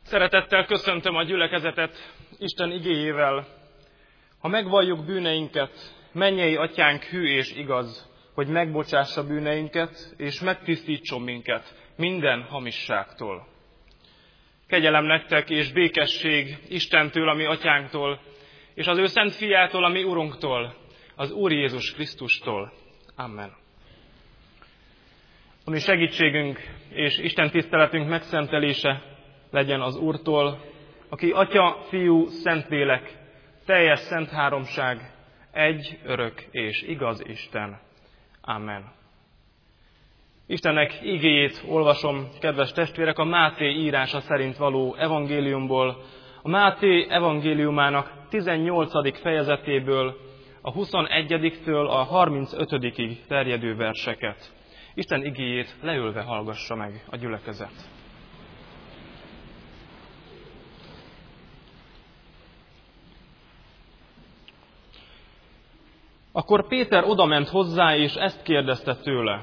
Szeretettel köszöntöm a gyülekezetet Isten igéjével. Ha megvalljuk bűneinket, mennyei Atyánk hű és igaz, hogy megbocsássa bűneinket, és megtisztítson minket minden hamisságtól. Kegyelem nektek és békesség Istentől, a mi Atyánktól, és az ő szent fiától, a mi Urunktól, az Úr Jézus Krisztustól. Amen. A mi segítségünk és Isten tiszteletünk megszentelése legyen az Úrtól, aki Atya, Fiú, Szentlélek, teljes szent háromság, egy, örök és igaz Isten. Amen. Istennek igéjét olvasom, kedves testvérek, a Máté írása szerint való evangéliumból, a Máté evangéliumának 18. fejezetéből, a 21-től a 35-ig terjedő verseket. Isten igéjét leülve hallgassa meg a gyülekezet. Akkor Péter odament hozzá, és ezt kérdezte tőle.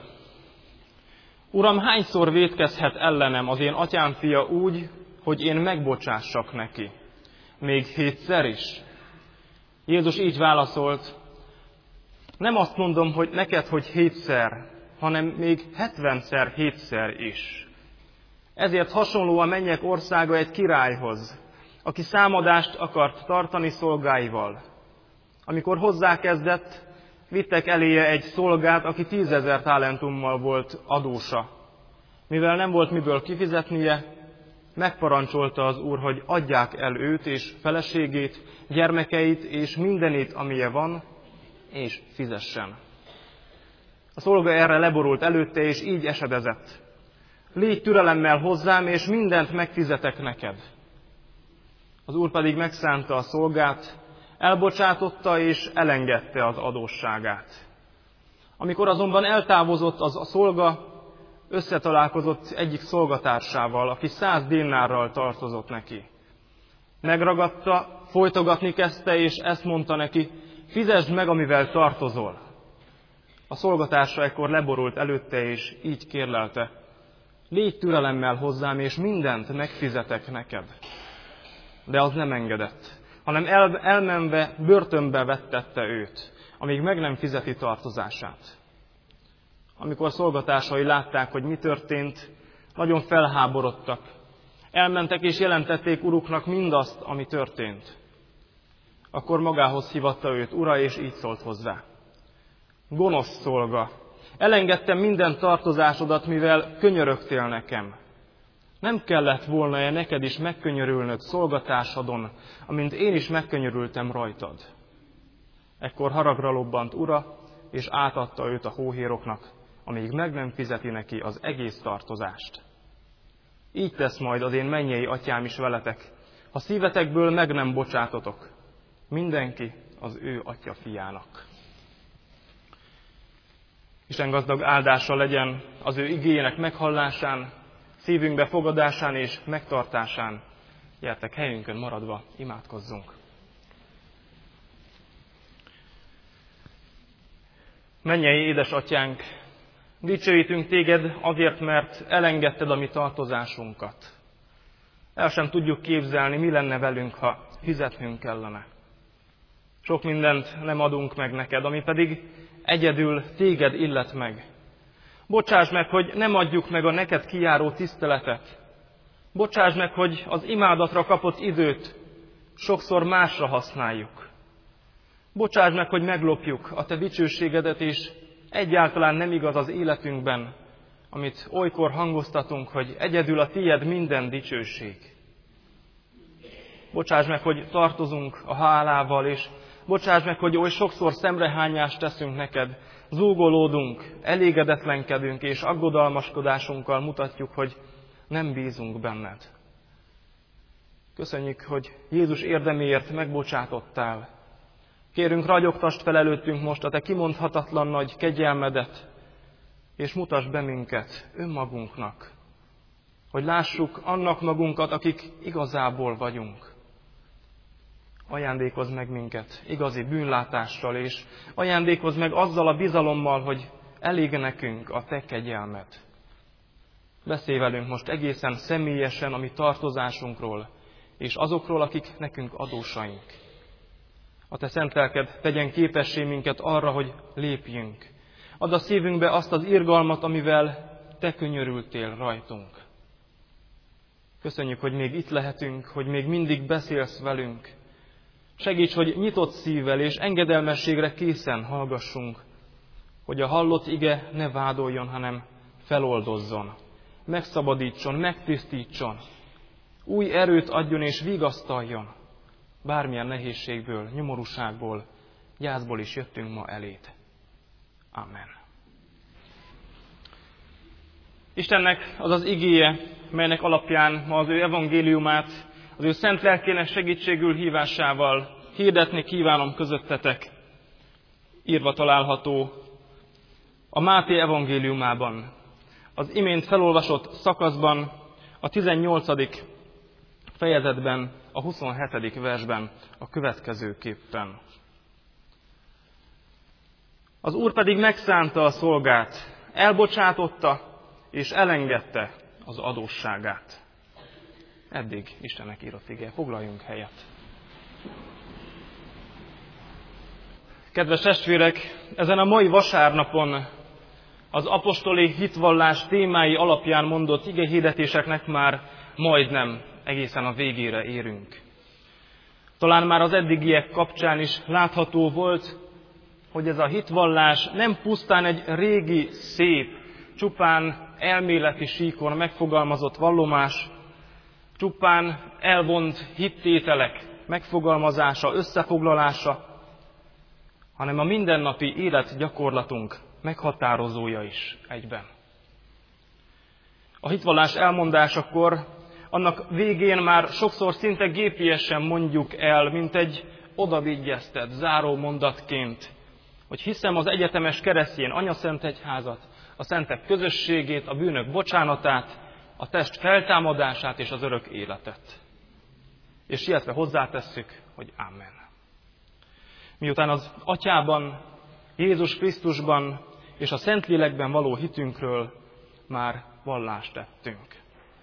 Uram, hányszor vétkezhet ellenem az én atyám fia úgy, hogy én megbocsássak neki? Még 7-szer is? Jézus így válaszolt, nem azt mondom, hogy neked, hogy 7-szer, hanem még 70-szer 7-szer is. Ezért hasonló a mennyek országa egy királyhoz, aki számadást akart tartani szolgáival. Amikor hozzákezdett, vittek eléje egy szolgát, aki 10 000 talentummal volt adósa. Mivel nem volt miből kifizetnie, megparancsolta az úr, hogy adják el őt és feleségét, gyermekeit és mindenét, amilyen van, és fizessen. A szolga erre leborult előtte, és így esedezett. Légy türelemmel hozzám, és mindent megfizetek neked. Az úr pedig megszánta a szolgát, elbocsátotta és elengedte az adósságát. Amikor azonban eltávozott az a szolga, összetalálkozott egyik szolgatársával, aki 100 dénárral tartozott neki. Megragadta, folytogatni kezdte, és ezt mondta neki, fizesd meg, amivel tartozol. A szolgatársa ekkor leborult előtte, és így kérlelte, légy türelemmel hozzám, és mindent megfizetek neked. De az nem engedett, hanem elmenve börtönbe vettette őt, amíg meg nem fizeti tartozását. Amikor szolgatársai látták, hogy mi történt, nagyon felháborodtak. Elmentek és jelentették uruknak mindazt, ami történt. Akkor magához hívatta őt ura, és így szólt hozzá. Gonosz szolga, elengedtem minden tartozásodat, mivel könyörögtél nekem. Nem kellett volna-e neked is megkönyörülnöd szolgatársadon, amint én is megkönyörültem rajtad? Ekkor haragra lobbant ura, és átadta őt a hóhéroknak, amíg meg nem fizeti neki az egész tartozást. Így tesz majd az én mennyei atyám is veletek, ha szívetekből meg nem bocsátotok. Mindenki az ő atya fiának. Isten gazdag áldása legyen az ő igéjének meghallásán, szívünkbe fogadásán és megtartásán. Gyertek, helyünkön maradva, imádkozzunk. Mennyei édesatyánk, dicsőítünk téged azért, mert elengedted a mi tartozásunkat. El sem tudjuk képzelni, mi lenne velünk, ha fizetnünk kellene. Sok mindent nem adunk meg neked, ami pedig egyedül téged illet meg. Bocsáss meg, hogy nem adjuk meg a neked kijáró tiszteletet. Bocsáss meg, hogy az imádatra kapott időt sokszor másra használjuk. Bocsáss meg, hogy meglopjuk a te dicsőségedet, és egyáltalán nem igaz az életünkben, amit olykor hangoztatunk, hogy egyedül a tied minden dicsőség. Bocsáss meg, hogy tartozunk a hálával, és bocsáss meg, hogy oly sokszor szemrehányást teszünk neked, zúgolódunk, elégedetlenkedünk, és aggodalmaskodásunkkal mutatjuk, hogy nem bízunk benned. Köszönjük, hogy Jézus érdeméért megbocsátottál. Kérünk, ragyogtasd fel előttünk most a te kimondhatatlan nagy kegyelmedet, és mutasd be minket önmagunknak, hogy lássuk annak magunkat, akik igazából vagyunk. Ajándékozz meg minket igazi bűnlátással, és ajándékozz meg azzal a bizalommal, hogy elég nekünk a te kegyelmed. Beszélj velünk most egészen személyesen a mi tartozásunkról, és azokról, akik nekünk adósaink. A te szent lelked tegyen képessé minket arra, hogy lépjünk. Add a szívünkbe azt az irgalmat, amivel te könyörültél rajtunk. Köszönjük, hogy még itt lehetünk, hogy még mindig beszélsz velünk. Segíts, hogy nyitott szívvel és engedelmességre készen hallgassunk, hogy a hallott ige ne vádoljon, hanem feloldozzon, megszabadítson, megtisztítson, új erőt adjon és vigasztaljon. Bármilyen nehézségből, nyomorúságból, gyászból is jöttünk ma eléd. Amen. Istennek az az igéje, melynek alapján ma az ő evangéliumát, az ő szent lelkének segítségül hívásával hirdetni kívánom közöttetek. Írva található a Máté evangéliumában, az imént felolvasott szakaszban, a 18. fejezetben, a 27. versben a következőképpen. Az Úr pedig megszánta a szolgát, elbocsátotta és elengedte az adósságát. Eddig Istennek írott ige. Foglaljunk helyet. Kedves testvérek, ezen a mai vasárnapon az apostoli hitvallás témái alapján mondott igehirdetéseknek már majdnem egészen a végére érünk. Talán már az eddigiek kapcsán is látható volt, hogy ez a hitvallás nem pusztán egy régi, szép, csupán elméleti síkon megfogalmazott vallomás, csupán elvont hittételek megfogalmazása, összefoglalása, hanem a mindennapi életgyakorlatunk meghatározója is egyben. A hitvallás elmondásakor annak végén már sokszor szinte gépiesen mondjuk el, mint egy odavigyeztet, záró mondatként, hogy hiszem az egyetemes keresztény anyaszent egyházat, a szentek közösségét, a bűnök bocsánatát, a test feltámadását és az örök életet. És illetve hozzátesszük, hogy Amen. Miután az Atyában, Jézus Krisztusban és a Szentlélekben való hitünkről már vallást tettünk.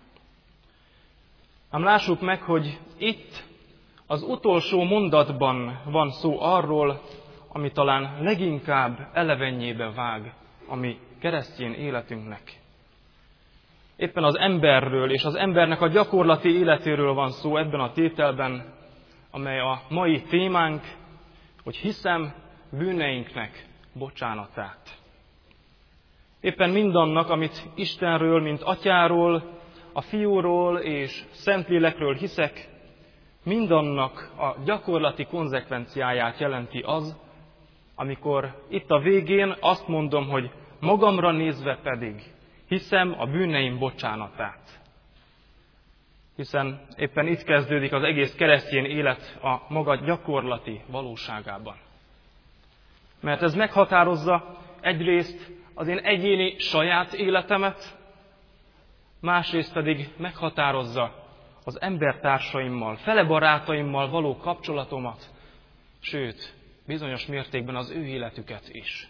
Ám lássuk meg, hogy itt az utolsó mondatban van szó arról, ami talán leginkább elevenjébe vág a mi keresztény életünknek. Éppen az emberről és az embernek a gyakorlati életéről van szó ebben a tételben, amely a mai témánk, hogy hiszem bűneinknek bocsánatát. Éppen mindannak, amit Istenről, mint Atyáról, a Fiúról és Szentlélekről hiszek, mindannak a gyakorlati konzekvenciáját jelenti az, amikor itt a végén azt mondom, hogy magamra nézve pedig hiszem a bűneim bocsánatát. Hiszen éppen itt kezdődik az egész keresztény élet a maga gyakorlati valóságában. Mert ez meghatározza egyrészt az én egyéni saját életemet, másrészt pedig meghatározza az embertársaimmal, fele barátaimmal való kapcsolatomat, sőt, bizonyos mértékben az ő életüket is.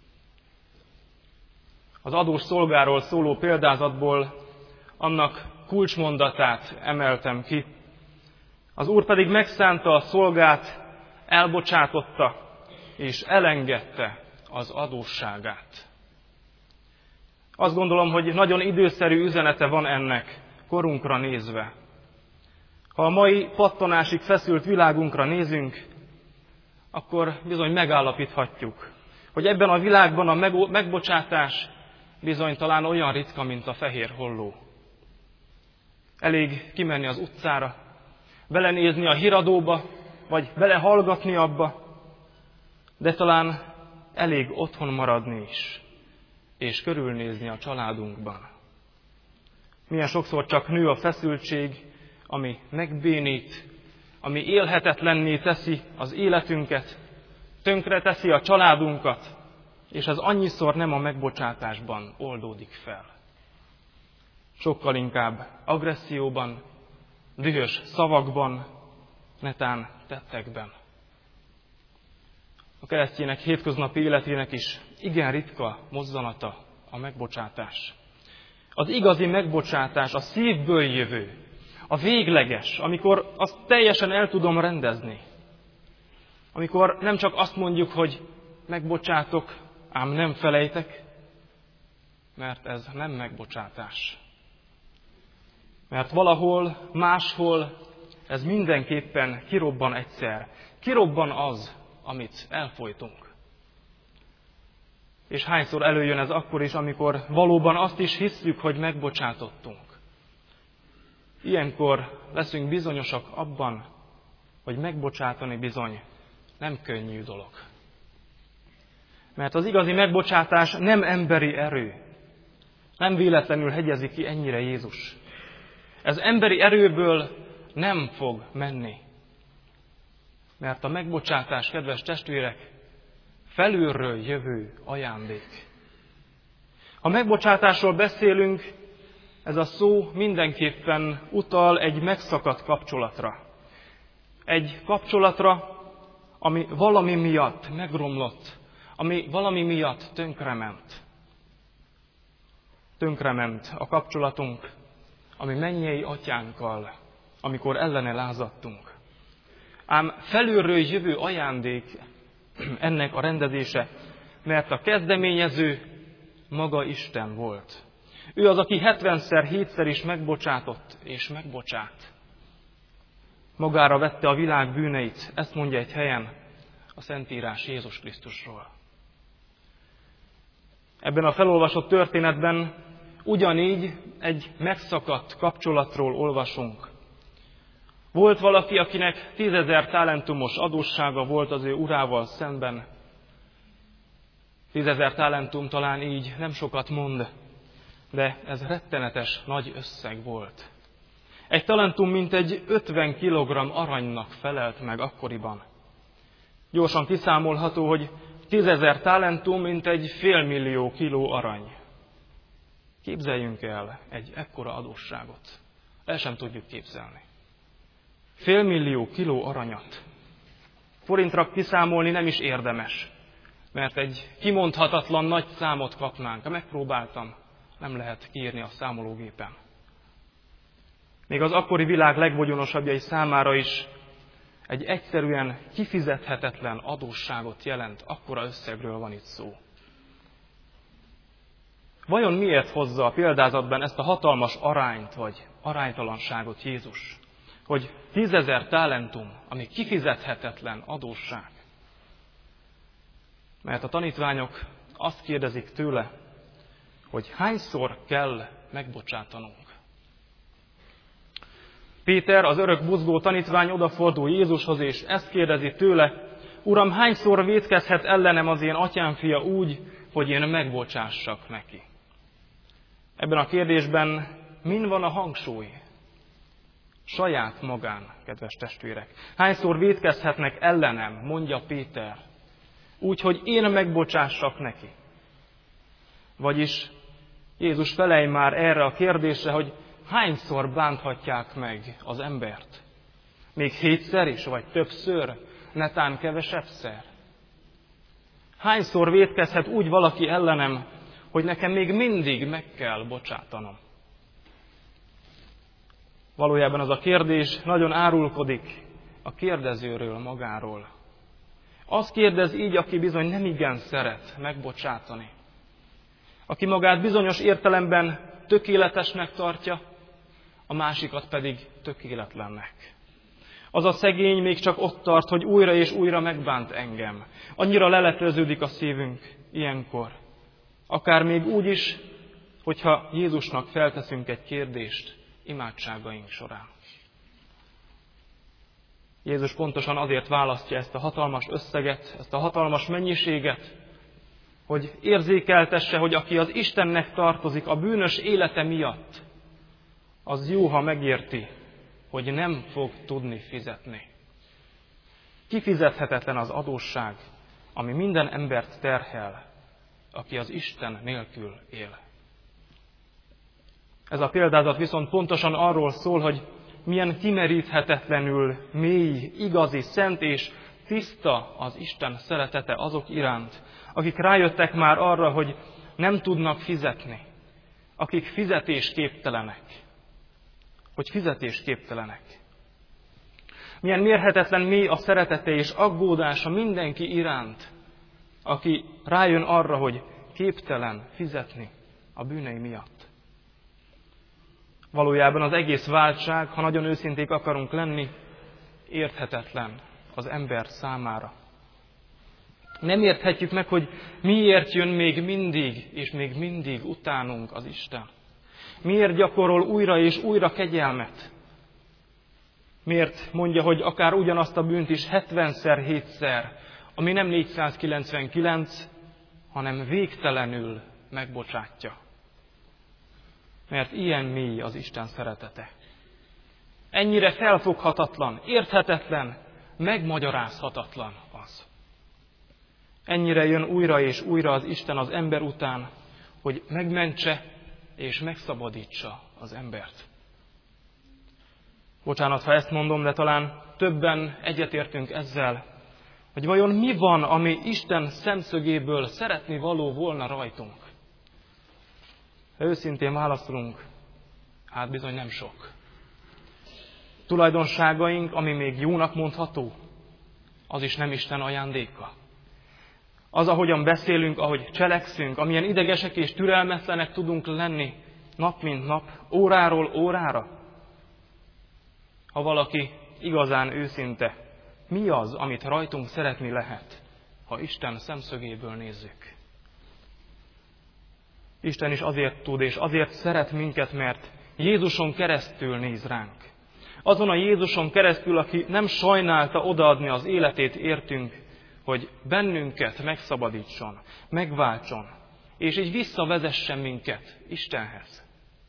Az adós szolgáról szóló példázatból annak kulcsmondatát emeltem ki. Az Úr pedig megszánta a szolgát, elbocsátotta és elengedte az adósságát. Azt gondolom, hogy nagyon időszerű üzenete van ennek korunkra nézve. Ha a mai pattanásig feszült világunkra nézünk, akkor bizony megállapíthatjuk, hogy ebben a világban a megbocsátás bizony talán olyan ritka, mint a fehér holló. Elég kimenni az utcára, belenézni a híradóba, vagy belehallgatni abba, de talán elég otthon maradni is, és körülnézni a családunkban. Milyen sokszor csak nő a feszültség, ami megbénít, ami élhetetlenné teszi az életünket, tönkre teszi a családunkat, és ez annyiszor nem a megbocsátásban oldódik fel. Sokkal inkább agresszióban, dühös szavakban, netán tettekben. A keresztjének hétköznapi életének is igen ritka mozzanata a megbocsátás. Az igazi megbocsátás a szívből jövő, a végleges, amikor azt teljesen el tudom rendezni. Amikor nem csak azt mondjuk, hogy megbocsátok, ám nem felejtek, mert ez nem megbocsátás. Mert valahol, máshol ez mindenképpen kirobban egyszer. Kirobban az, amit elfojtunk. És hányszor előjön ez akkor is, amikor valóban azt is hisszük, hogy megbocsátottunk. Ilyenkor leszünk bizonyosak abban, hogy megbocsátani bizony nem könnyű dolog. Mert az igazi megbocsátás nem emberi erő. Nem véletlenül hegyezi ki ennyire Jézus. Ez emberi erőből nem fog menni. Mert a megbocsátás, kedves testvérek, felülről jövő ajándék. Ha megbocsátásról beszélünk, ez a szó mindenképpen utal egy megszakadt kapcsolatra. Egy kapcsolatra, ami valami miatt megromlott, ami valami miatt tönkrement. Tönkrement a kapcsolatunk, ami mennyei atyánkkal, amikor ellene lázadtunk. Ám felülről jövő ajándék ennek a rendezése, mert a kezdeményező maga Isten volt. Ő az, aki 70-szer, 7-szer is megbocsátott és megbocsát. Magára vette a világ bűneit, ezt mondja egy helyen a Szentírás Jézus Krisztusról. Ebben a felolvasott történetben ugyanígy egy megszakadt kapcsolatról olvasunk. Volt valaki, akinek 10 000 talentumos adóssága volt az ő urával szemben. 10 000 talentum talán így nem sokat mond, de ez rettenetes nagy összeg volt. Egy talentum mintegy 50 kg aranynak felelt meg akkoriban. Gyorsan kiszámolható, hogy 10 000 talentum mintegy 500 000 kiló arany. Képzeljünk el egy ekkora adósságot. El sem tudjuk képzelni. 500 000 kiló aranyat. Forintra kiszámolni nem is érdemes, mert egy kimondhatatlan nagy számot kapnánk. Megpróbáltam, nem lehet kiírni a számológépen. Még az akkori világ legvagyonosabbjai számára is egy egyszerűen kifizethetetlen adósságot jelent, akkora összegről van itt szó. Vajon miért hozza a példázatban ezt a hatalmas arányt vagy aránytalanságot Jézus? Hogy 10 000 talentum, ami kifizethetetlen adósság. Mert a tanítványok azt kérdezik tőle, hogy hányszor kell megbocsátanunk. Péter, az örök buzgó tanítvány odafordul Jézushoz, és ezt kérdezi tőle, Uram, hányszor vétkezhet ellenem az én atyám fia úgy, hogy én megbocsássak neki? Ebben a kérdésben min van a hangsúly? Saját magán, kedves testvérek. Hányszor vétkezhetnek ellenem, mondja Péter, úgy, hogy én megbocsássak neki? Vagyis Jézus felej már erre a kérdésre, hogy hányszor bánthatják meg az embert? Még 7-szer is, vagy többször, netán kevesebbszer? Hányszor vétkezhet úgy valaki ellenem, hogy nekem még mindig meg kell bocsátanom? Valójában az a kérdés nagyon árulkodik a kérdezőről magáról. Az kérdez így, aki bizony nem igen szeret megbocsátani. Aki magát bizonyos értelemben tökéletesnek tartja, a másikat pedig tökéletlennek. Az a szegény még csak ott tart, hogy újra és újra megbánt engem. Annyira lelepleződik a szívünk ilyenkor. Akár még úgy is, hogyha Jézusnak felteszünk egy kérdést imádságaink során. Jézus pontosan azért választja ezt a hatalmas összeget, ezt a hatalmas mennyiséget, hogy érzékeltesse, hogy aki az Istennek tartozik a bűnös élete miatt, az jó, ha megérti, hogy nem fog tudni fizetni. Kifizethetetlen az adósság, ami minden embert terhel, aki az Isten nélkül él. Ez a példázat viszont pontosan arról szól, hogy milyen kimeríthetetlenül mély, igazi, szent és tiszta az Isten szeretete azok iránt, akik rájöttek már arra, hogy nem tudnak fizetni. akik fizetésképtelenek. Hogy fizetésképtelenek. Milyen mérhetetlen mély a szeretete és aggódása mindenki iránt, aki rájön arra, hogy képtelen fizetni a bűnei miatt. Valójában az egész váltság, ha nagyon őszinték akarunk lenni, érthetetlen az ember számára. Nem érthetjük meg, hogy miért jön még mindig, és még mindig utánunk az Isten. Miért gyakorol újra és újra kegyelmet? Miért mondja, hogy akár ugyanazt a bűnt is 70-szer, 7-szer, ami nem 499, hanem végtelenül megbocsátja? Mert ilyen mély az Isten szeretete. Ennyire felfoghatatlan, érthetetlen, megmagyarázhatatlan az. Ennyire jön újra és újra az Isten az ember után, hogy megmentse és megszabadítsa az embert. Bocsánat, ha ezt mondom, de talán többen egyetértünk ezzel, hogy vajon mi van, ami Isten szemszögéből szeretni való volna rajtunk. Ha őszintén válaszolunk, hát bizony nem sok. Tulajdonságaink, ami még jónak mondható, az is nem Isten ajándéka. Az, ahogyan beszélünk, ahogy cselekszünk, amilyen idegesek és türelmetlenek tudunk lenni nap mint nap, óráról órára. Ha valaki igazán őszinte, mi az, amit rajtunk szeretni lehet, ha Isten szemszögéből nézzük? Isten is azért tud és azért szeret minket, mert Jézuson keresztül néz ránk. Azon a Jézuson keresztül, aki nem sajnálta odaadni az életét értünk, hogy bennünket megszabadítson, megváltson, és így visszavezessen minket Istenhez.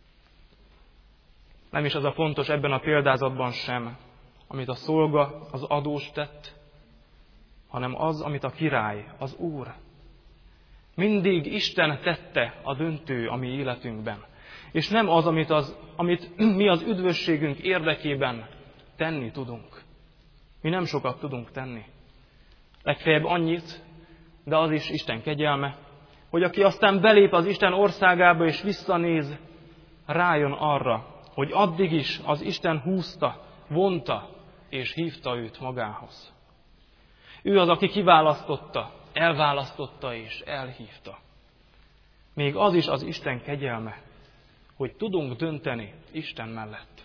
Nem is az a fontos ebben a példázatban sem, amit a szolga, az adós tett, hanem az, amit a király, az Úr. Mindig Isten tette a döntő a mi életünkben. És nem az, amit mi az üdvösségünk érdekében tenni tudunk. Mi nem sokat tudunk tenni. Legfeljebb annyit, de az is Isten kegyelme, hogy aki aztán belép az Isten országába és visszanéz, rájön arra, hogy addig is az Isten húzta, vonta és hívta őt magához. Ő az, aki kiválasztotta, elválasztotta és elhívta. Még az is az Isten kegyelme, hogy tudunk dönteni Isten mellett.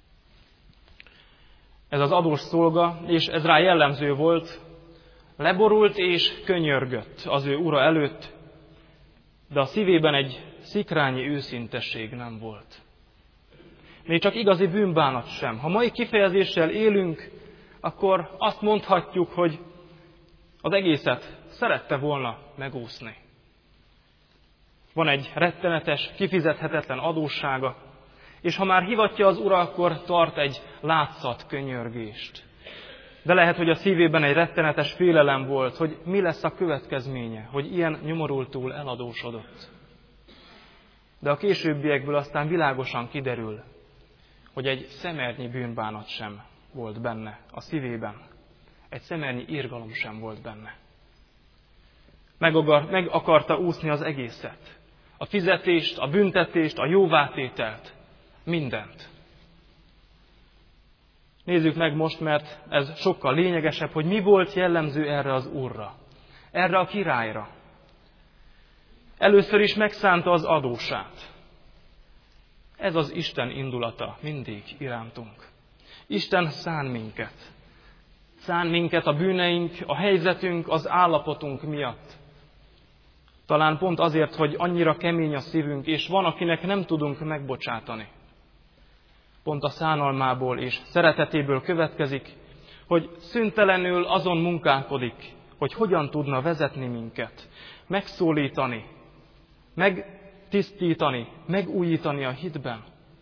Ez az adós szolga, és ez rá jellemző volt, leborult és könyörgött az ő ura előtt, de a szívében egy szikrányi őszintesség nem volt. Még csak igazi bűnbánat sem. Ha mai kifejezéssel élünk, akkor azt mondhatjuk, hogy az egészet szerette volna megúszni. Van egy rettenetes, kifizethetetlen adóssága, és ha már hivatja az ura, akkor tart egy látszat könyörgést. De lehet, hogy a szívében egy rettenetes félelem volt, hogy mi lesz a következménye, hogy ilyen nyomorultul eladósodott. De a későbbiekből aztán világosan kiderül, hogy egy szemernyi bűnbánat sem volt benne a szívében. Egy szemernyi irgalom sem volt benne. Meg akarta úszni az egészet. A fizetést, a büntetést, a jóvátételt, mindent. Nézzük meg most, mert ez sokkal lényegesebb, hogy mi volt jellemző erre az úrra, erre a királyra. Először is megszánta az adósát. Ez az Isten indulata mindig irántunk. Isten szán minket. Szán minket a bűneink, a helyzetünk, az állapotunk miatt. Talán pont azért, hogy annyira kemény a szívünk, és van, akinek nem tudunk megbocsátani. Pont a szánalmából és szeretetéből következik, hogy szüntelenül azon munkálkodik, hogy hogyan tudna vezetni minket, megszólítani, megtisztítani, megújítani a hitben.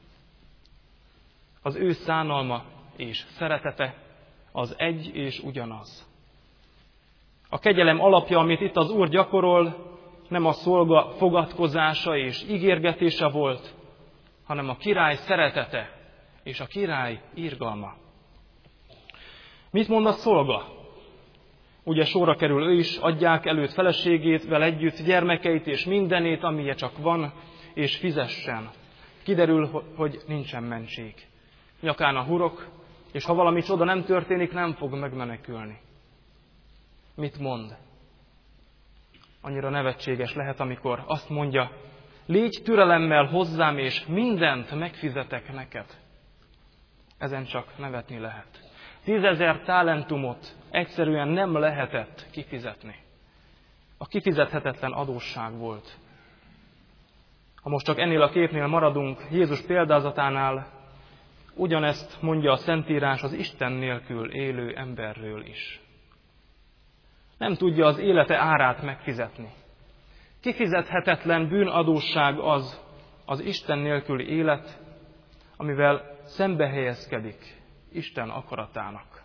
Az ő szánalma és szeretete az egy és ugyanaz. A kegyelem alapja, amit itt az Úr gyakorol, nem a szolga fogadkozása és ígérgetése volt, hanem a király szeretete és a király irgalma. Mit mond a szolga? Ugye sorra kerül ő is, adják előtt feleségét, vele együtt gyermekeit és mindenét, amilyen csak van, és fizessen. Kiderül, hogy nincsen mentség. Nyakán a hurok, és ha valami csoda nem történik, nem fog megmenekülni. Mit mond? Annyira nevetséges lehet, amikor azt mondja, légy türelemmel hozzám, és mindent megfizetek neked. Ezen csak nevetni lehet. 10 000 talentumot egyszerűen nem lehetett kifizetni. A kifizethetetlen adósság volt. Ha most csak ennél a képnél maradunk, Jézus példázatánál, ugyanezt mondja a Szentírás az Isten nélkül élő emberről is. Nem tudja az élete árát megfizetni. Kifizethetetlen bűnadósság az Isten nélküli élet, amivel szembe helyezkedik Isten akaratának.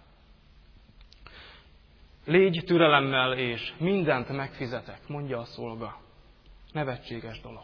Légy türelemmel, és mindent megfizetek, mondja a szolga. Nevetséges dolog.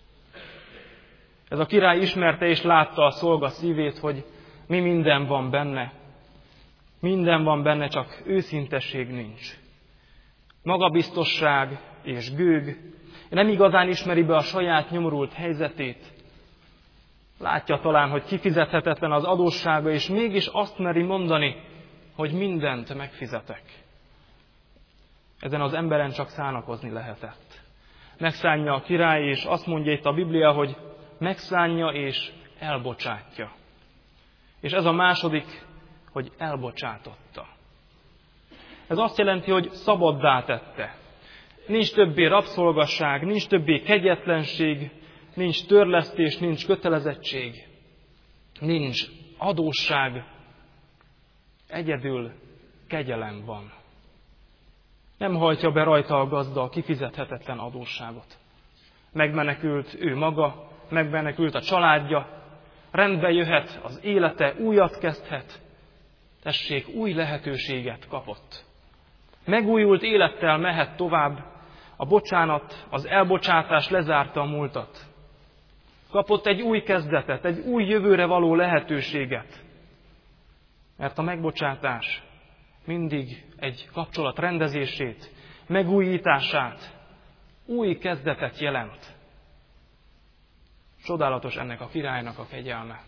Ez a király ismerte és látta a szolga szívét, hogy mi minden van benne. Minden van benne, csak őszintesség nincs. Magabiztosság és gőg. Nem igazán ismeri be a saját nyomorult helyzetét. Látja talán, hogy kifizethetetlen az adóssága, és mégis azt meri mondani, hogy mindent megfizetek. Ezen az emberen csak szánakozni lehetett. Megszánja a király, és azt mondja itt a Biblia, hogy megszánja és elbocsátja. És ez a második, hogy elbocsátotta. Ez azt jelenti, hogy szabaddá tette. Nincs többé rabszolgasság, nincs többé kegyetlenség, nincs törlesztés, nincs kötelezettség, nincs adósság, egyedül kegyelem van. Nem hajtja be rajta a gazda a kifizethetetlen adósságot. Megmenekült ő maga, megmenekült a családja, rendbe jöhet az élete, újat kezdhet. Tessék, új lehetőséget kapott. Megújult élettel mehet tovább, a bocsánat, az elbocsátás lezárta a múltat. Kapott egy új kezdetet, egy új jövőre való lehetőséget. Mert a megbocsátás mindig egy kapcsolat rendezését, megújítását, új kezdetet jelent. Csodálatos ennek a királynak a kegyelme.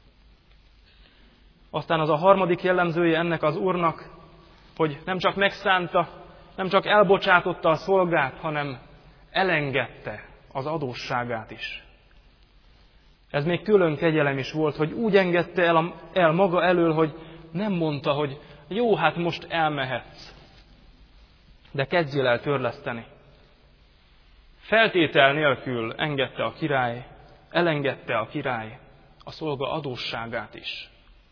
Aztán az a harmadik jellemzője ennek az úrnak, hogy nem csak megszánta, nem csak elbocsátotta a szolgát, hanem elengedte az adósságát is. Ez még külön kegyelem is volt, hogy úgy engedte el maga elől, hogy nem mondta, hogy jó, hát most elmehetsz, de kezdjél el törleszteni. Feltétel nélkül engedte a király, elengedte a király a szolga adósságát is.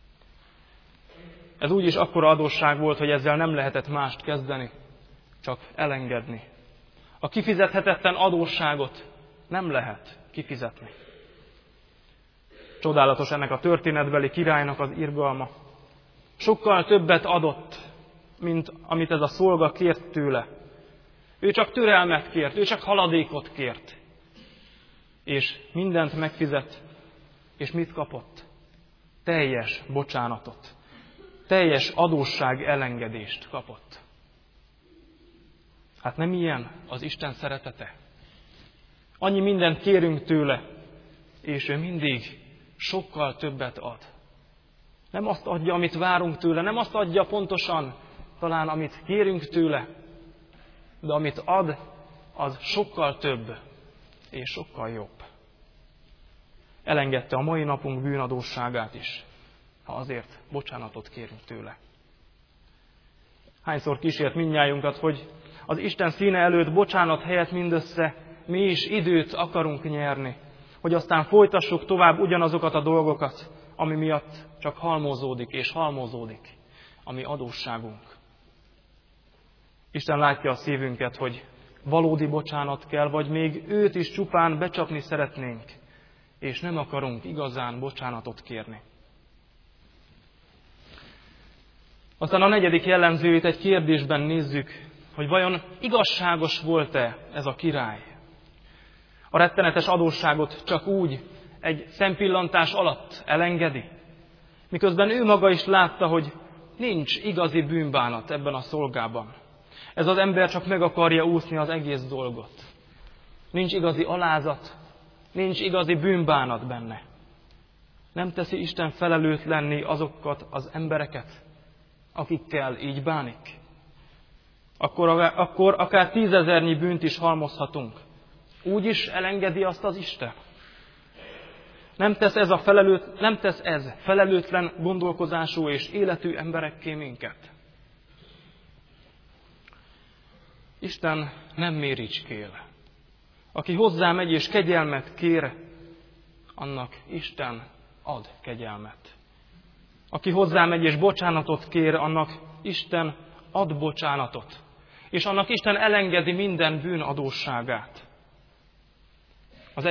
Ez úgyis akkora adósság volt, hogy ezzel nem lehetett mást kezdeni, csak elengedni. A kifizethetetlen adósságot nem lehet kifizetni. Csodálatos ennek a történetbeli királynak az irgalma. Sokkal többet adott, mint amit ez a szolga kért tőle. Ő csak türelmet kért, ő csak haladékot kért. És mindent megfizet, és mit kapott? Teljes bocsánatot. Teljes adósság elengedést kapott. Hát nem ilyen az Isten szeretete? Annyi mindent kérünk tőle, és ő mindig sokkal többet ad. Nem azt adja, amit várunk tőle, nem azt adja pontosan, talán amit kérünk tőle, de amit ad, az sokkal több és sokkal jobb. Elengedte a mai napunk bűnadósságát is, ha azért bocsánatot kérünk tőle. Hányszor kísért mindnyájunkat, hogy az Isten színe előtt bocsánat helyett mindössze mi is időt akarunk nyerni, hogy aztán folytassuk tovább ugyanazokat a dolgokat, ami miatt csak halmozódik és halmozódik a mi adósságunk. Isten látja a szívünket, hogy valódi bocsánat kell, vagy még őt is csupán becsapni szeretnénk, és nem akarunk igazán bocsánatot kérni. Aztán a negyedik jellemzőjét egy kérdésben nézzük, hogy vajon igazságos volt-e ez a király? A rettenetes adósságot csak úgy, egy szempillantás alatt elengedi, miközben ő maga is látta, hogy nincs igazi bűnbánat ebben a szolgában. Ez az ember csak meg akarja úszni az egész dolgot. Nincs igazi alázat, Nincs igazi bűnbánat benne. Nem teszi Isten felelőtlenné azokat az embereket, akikkel így bánik. Akkor akár 10 000 bűnt is halmozhatunk. Úgy is elengedi azt az Isten. Nem tesz ez felelőtlen gondolkozású és életű emberekké minket. Isten nem méricskél. Aki hozzá megy és kegyelmet kér, annak Isten ad kegyelmet. Aki hozzá megy és bocsánatot kér, annak Isten ad bocsánatot. És annak Isten elengedi minden bűnadósságát. Az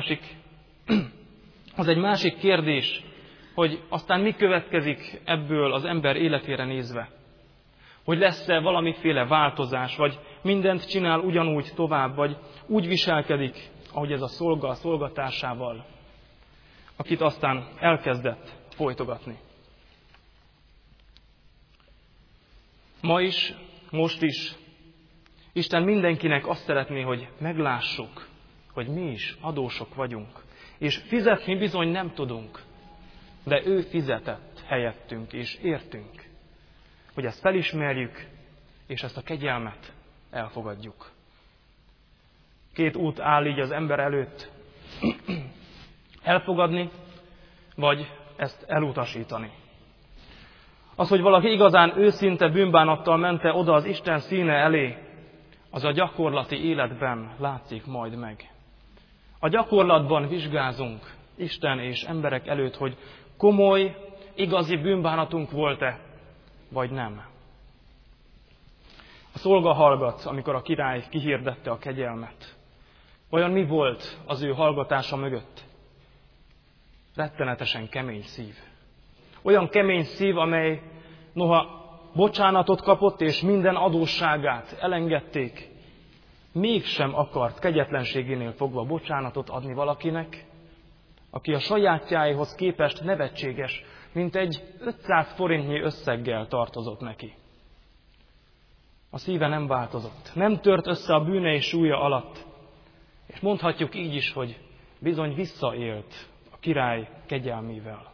egy másik kérdés, hogy aztán mi következik ebből az ember életére nézve. Hogy lesz-e valamiféle változás, vagy mindent csinál ugyanúgy tovább, vagy úgy viselkedik, ahogy ez a szolga a szolgatársával, akit aztán elkezdett folytogatni. Ma is, most is Isten mindenkinek azt szeretné, hogy meglássuk, hogy mi is adósok vagyunk. És fizetni bizony nem tudunk, de ő fizetett helyettünk és értünk. Hogy ezt felismerjük, és ezt a kegyelmet elfogadjuk. 2 út áll így az ember előtt. Elfogadni, vagy ezt elutasítani. Az, hogy valaki igazán őszinte bűnbánattal mente oda az Isten színe elé, az a gyakorlati életben látszik majd meg. A gyakorlatban vizsgázunk Isten és emberek előtt, hogy komoly, igazi bűnbánatunk volt-e, vagy nem. A szolga hallgat, amikor a király kihirdette a kegyelmet. Vajon mi volt az ő hallgatása mögött? Rettenetesen kemény szív. Olyan kemény szív, amely noha bocsánatot kapott, és minden adósságát elengedték, mégsem akart kegyetlenségénél fogva bocsánatot adni valakinek, aki a sajátjáihoz képest nevetséges, mint egy 500 forintnyi összeggel tartozott neki. A szíve nem változott, nem tört össze a bűne és súlya alatt, és mondhatjuk így is, hogy bizony visszaélt a király kegyelmével.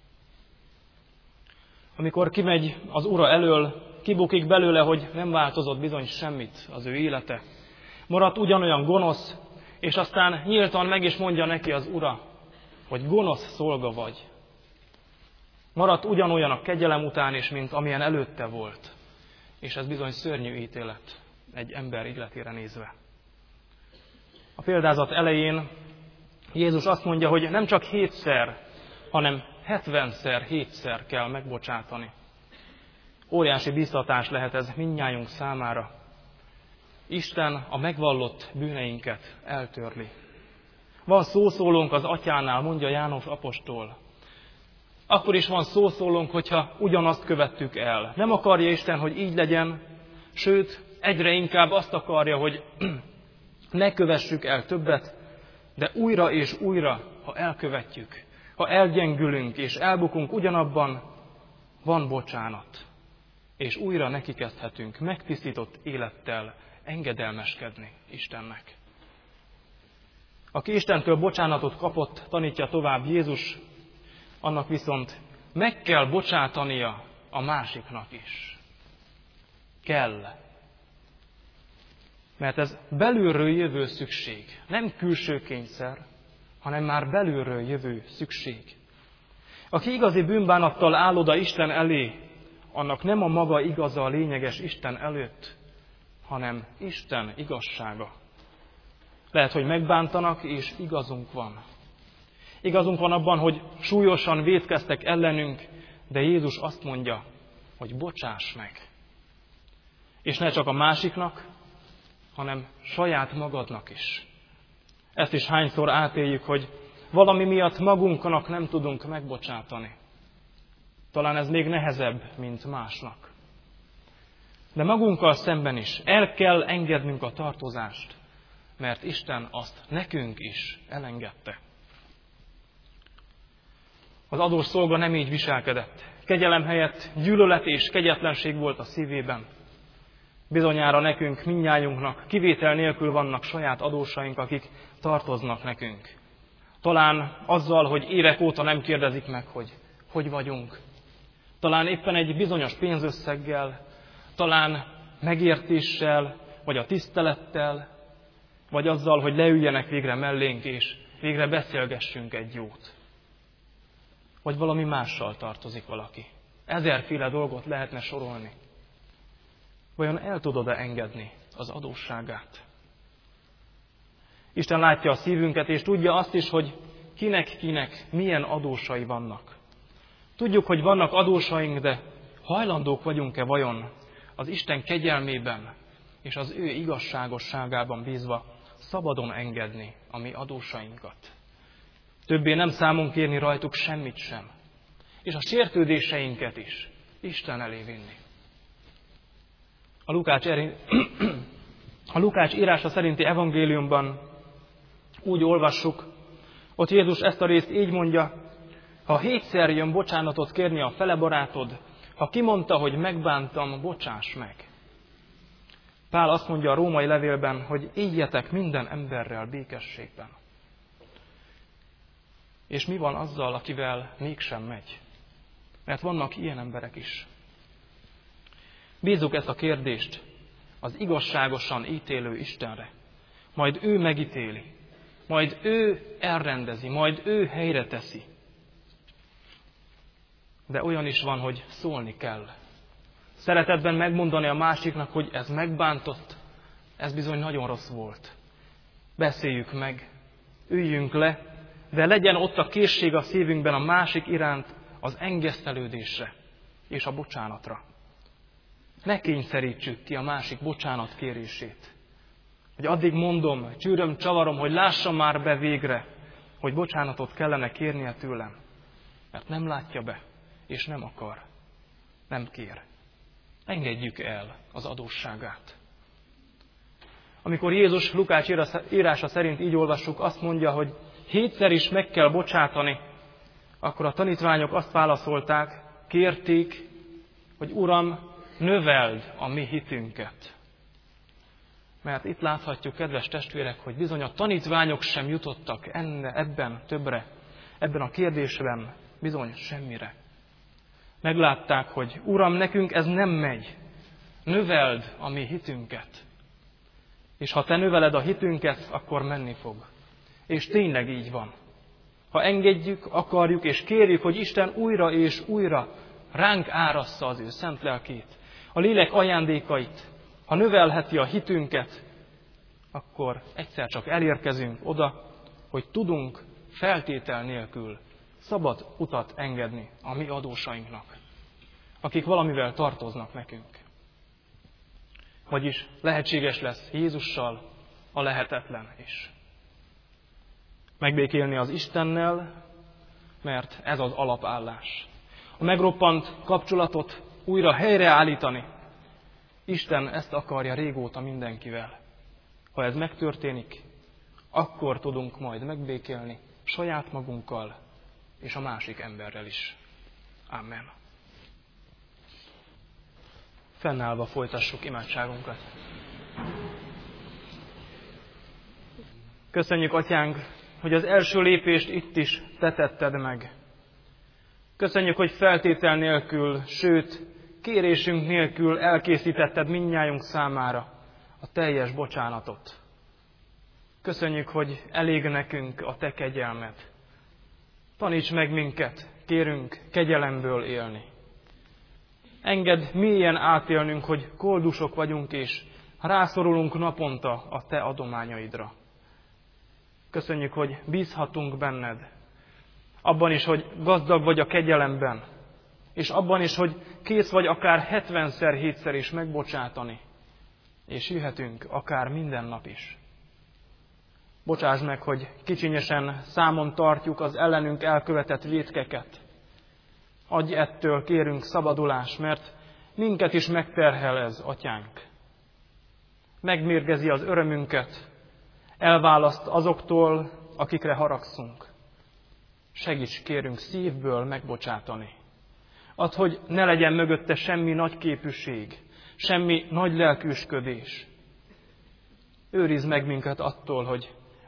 Amikor kimegy az ura elől, kibukik belőle, hogy nem változott bizony semmit az ő élete. Maradt ugyanolyan gonosz, és aztán nyíltan meg is mondja neki az ura, hogy gonosz szolga vagy. Maradt ugyanolyan a kegyelem után is, mint amilyen előtte volt. És ez bizony szörnyű ítélet egy ember életére nézve. A példázat elején Jézus azt mondja, hogy nem csak 7-szer, hanem 70-szer, 7-szer kell megbocsátani. Óriási biztatás lehet ez mindnyájunk számára. Isten a megvallott bűneinket eltörli. Van szószólónk az atyánál, mondja János apostol. Akkor is van szószólónk, hogyha ugyanazt követtük el. Nem akarja Isten, hogy így legyen, sőt, egyre inkább azt akarja, hogy ne kövessük el többet, de újra és újra, ha elkövetjük, ha elgyengülünk és elbukunk ugyanabban, van bocsánat. És újra nekikezdhetünk megtisztított élettel engedelmeskedni Istennek. Aki Istentől bocsánatot kapott, tanítja tovább Jézus, annak viszont meg kell bocsátania a másiknak is. Kell. Mert ez belülről jövő szükség. Nem külső kényszer, hanem már belülről jövő szükség. Aki igazi bűnbánattal áll oda Isten elé, annak nem a maga igaza a lényeges Isten előtt, hanem Isten igazsága. Lehet, hogy megbántanak, és igazunk van. Igazunk van abban, hogy súlyosan vétkeztek ellenünk, de Jézus azt mondja, hogy bocsáss meg. És ne csak a másiknak, hanem saját magadnak is. Ezt is hányszor átéljük, hogy valami miatt magunknak nem tudunk megbocsátani. Talán ez még nehezebb, mint másnak. De magunkkal szemben is el kell engednünk a tartozást, mert Isten azt nekünk is elengedte. Az adós szolga nem így viselkedett. Kegyelem helyett gyűlölet és kegyetlenség volt a szívében. Bizonyára nekünk, mindnyájunknak kivétel nélkül vannak saját adósaink, akik tartoznak nekünk. Talán azzal, hogy évek óta nem kérdezik meg, hogy vagyunk. Talán éppen egy bizonyos pénzösszeggel, talán megértéssel, vagy a tisztelettel, vagy azzal, hogy leüljenek végre mellénk, és végre beszélgessünk egy jót. Vagy valami mással tartozik valaki. Ezerféle dolgot lehetne sorolni. Vajon el tudod-e engedni az adósságát? Isten látja a szívünket, és tudja azt is, hogy kinek milyen adósai vannak. Tudjuk, hogy vannak adósaink, de hajlandók vagyunk-e vajon az Isten kegyelmében és az ő igazságosságában bízva szabadon engedni a mi adósainkat? Többé nem számunk kérni rajtuk semmit sem, és a sértődéseinket is Isten elé vinni. A Lukács írása szerinti evangéliumban úgy olvassuk, ott Jézus ezt a részt így mondja: ha 7-szer jön bocsánatot kérni a fele barátod, ha kimondta, hogy megbántam, bocsáss meg. Pál azt mondja a római levélben, hogy éljetek minden emberrel békességben. És mi van azzal, akivel mégsem megy? Mert vannak ilyen emberek is. Bízzuk ezt a kérdést az igazságosan ítélő Istenre. Majd ő megítéli, majd ő elrendezi, majd ő helyre teszi. De olyan is van, hogy szólni kell. Szeretetben megmondani a másiknak, hogy ez megbántott, ez bizony nagyon rossz volt. Beszéljük meg, üljünk le, de legyen ott a készség a szívünkben a másik iránt az engesztelődésre és a bocsánatra. Ne kényszerítsük ki a másik bocsánat kérését. Hogy addig mondom, csűröm, csavarom, hogy lássam már be végre, hogy bocsánatot kellene kérnie tőlem. Mert nem látja be, és nem akar, nem kér. Engedjük el az adósságát. Amikor Jézus Lukács írása szerint így olvassuk, azt mondja, hogy 7-szer is meg kell bocsátani, akkor a tanítványok azt válaszolták, kérték, hogy Uram, növeld a mi hitünket. Mert itt láthatjuk, kedves testvérek, hogy bizony a tanítványok sem jutottak ebben többre, ebben a kérdésben bizony semmire. Meglátták, hogy Uram, nekünk ez nem megy. Növeld a mi hitünket. És ha te növeled a hitünket, akkor menni fog. És tényleg így van. Ha engedjük, akarjuk és kérjük, hogy Isten újra és újra ránk árassza az ő szent lelkét, a lélek ajándékait, ha növelheti a hitünket, akkor egyszer csak elérkezünk oda, hogy tudunk feltétel nélkül szabad utat engedni a mi adósainknak, akik valamivel tartoznak nekünk. Vagyis lehetséges lesz Jézussal a lehetetlen is. Megbékélni az Istennel, mert ez az alapállás. A megroppant kapcsolatot újra helyreállítani. Isten ezt akarja régóta mindenkivel. Ha ez megtörténik, akkor tudunk majd megbékélni saját magunkkal és a másik emberrel is. Amen. Fennállva folytassuk imádságunkat. Köszönjük, Atyánk, hogy az első lépést itt is te tetted meg. Köszönjük, hogy feltétel nélkül, sőt, kérésünk nélkül elkészítetted mindnyájunk számára a teljes bocsánatot. Köszönjük, hogy elég nekünk a te kegyelmed. Taníts meg minket, kérünk, kegyelemből élni. Engedd mélyen átélnünk, hogy koldusok vagyunk, és rászorulunk naponta a te adományaidra. Köszönjük, hogy bízhatunk benned. Abban is, hogy gazdag vagy a kegyelemben, és abban is, hogy kész vagy akár 70-szer, 7-szer is megbocsátani, és jöhetünk akár minden nap is. Bocsásd meg, hogy kicsinyesen számon tartjuk az ellenünk elkövetett vétkeket. Adj ettől, kérünk, szabadulást, mert minket is megterhel ez, Atyánk. Megmérgezi az örömünket, elválaszt azoktól, akikre haragszunk. Segíts, kérünk, szívből megbocsátani. Add, hogy ne legyen mögötte semmi nagyképűség, semmi nagy lelkűsködés. Őrizd meg minket attól, hogy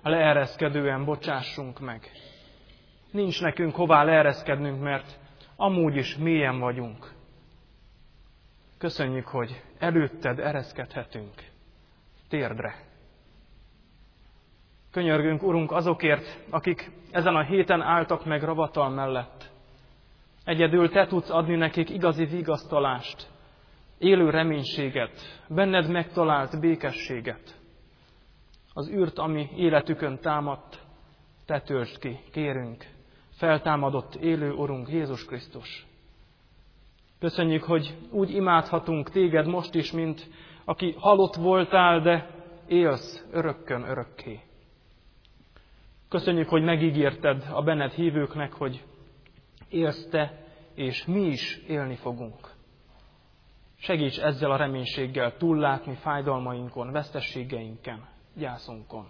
leereszkedően bocsássunk meg. Nincs nekünk hová leereszkednünk, mert amúgy is mélyen vagyunk. Köszönjük, hogy előtted ereszkedhetünk térdre. Könyörgünk, Urunk, azokért, akik ezen a héten álltak meg ravatal mellett. Egyedül Te tudsz adni nekik igazi vigasztalást, élő reménységet, benned megtalált békességet. Az űrt, ami életükön támadt, Te töltsd ki, kérünk, feltámadott élő Urunk Jézus Krisztus. Köszönjük, hogy úgy imádhatunk Téged most is, mint aki halott voltál, de élsz örökkön örökké. Köszönjük, hogy megígérted a benned hívőknek, hogy élsz Te, és mi is élni fogunk. Segíts ezzel a reménységgel túllátni fájdalmainkon, vesztességeinken, gyászunkon.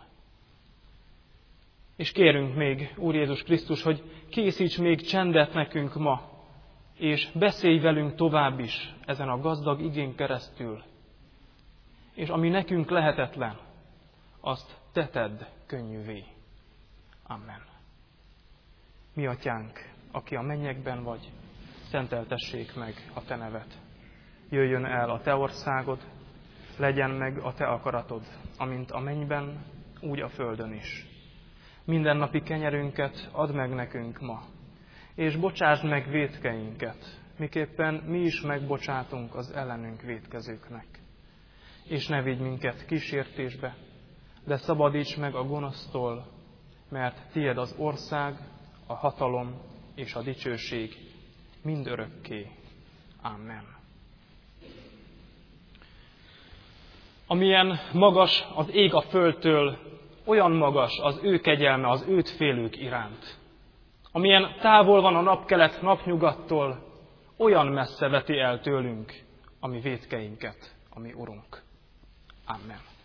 És kérünk még, Úr Jézus Krisztus, hogy készíts még csendet nekünk ma, és beszélj velünk tovább is ezen a gazdag igén keresztül. És ami nekünk lehetetlen, azt Te tedd könnyűvé. Amen. Mi Atyánk, aki a mennyekben vagy, szenteltessék meg a Te neved. Jöjjön el a Te országod, legyen meg a Te akaratod, amint a mennyben, úgy a földön is. Mindennapi kenyerünket add meg nekünk ma, és bocsásd meg vétkeinket, miképpen mi is megbocsátunk az ellenünk vétkezőknek. És ne vigy minket kísértésbe, de szabadíts meg a gonosztól, mert Tied az ország, a hatalom és a dicsőség mindörökké. Amen. Amilyen magas az ég a földtől, olyan magas az ő kegyelme az őt félők iránt. Amilyen távol van a napkelet napnyugattól, olyan messze veti el tőlünk a mi vétkeinket, a mi Urunk. Amen.